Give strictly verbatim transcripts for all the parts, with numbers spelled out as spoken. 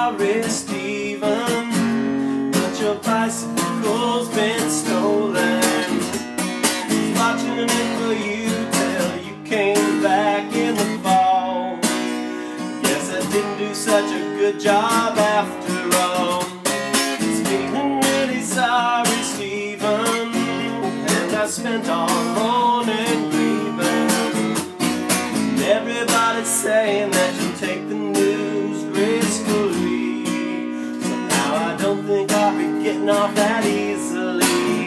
sorry, Stephen, but your bicycle's been stolen. Watching it for you till you came back in the fall. Guess I didn't do such a good job after all. Feeling really sorry, Stephen, and I spent all morning grieving. And everybody's saying that you take the news gracefully. Somehow I don't think I'll be getting off that easily.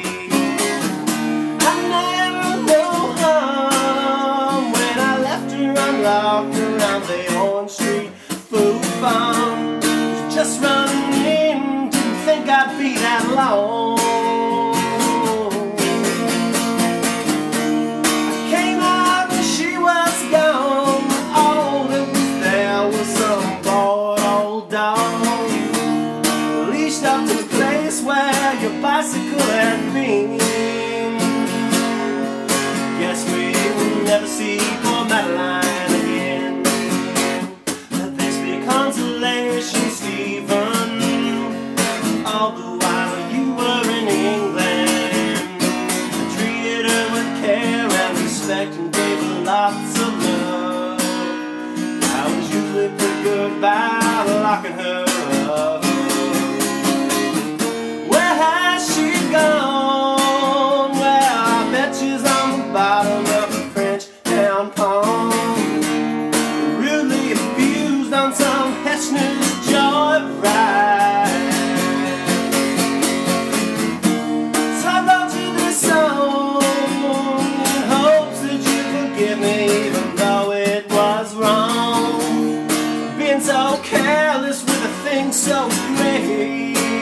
I never know harm when I left her unlocked around the Orange Street food farm. Just running in, didn't think I'd be that long. I came out and she was gone. All that was there was some bored old dog, leashed up to the place where your bicycle had been. Guess we'll never see poor Madeline again. But there's be consolation, Stephen, all the while you were in England. I treated her with care and respect and gave her lots of love. I was usually pretty good about locking her up. Where has she gone? Well, I bet she's on the bottom of the French town pond, rudely abused on some Heshner's joyride. So I wrote you this song in hopes that you'd forgive me, even though it was wrong. Being so careless with a thing so great.